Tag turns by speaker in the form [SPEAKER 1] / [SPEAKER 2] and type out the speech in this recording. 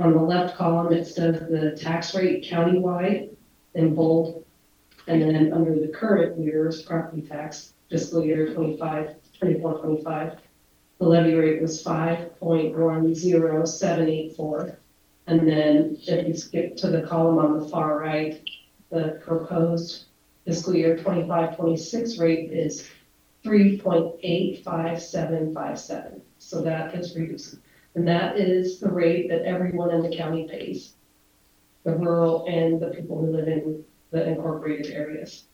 [SPEAKER 1] On the left column, it says the tax rate countywide in bold. And then under the current year's property tax, fiscal year 24-25, the levy rate was 5.10784. And then if you skip to the column on the far right, the proposed fiscal year 25-26 rate is 3.85757. So that is reduced. And that is the rate that everyone in the county pays, the rural and the people who live in the incorporated areas.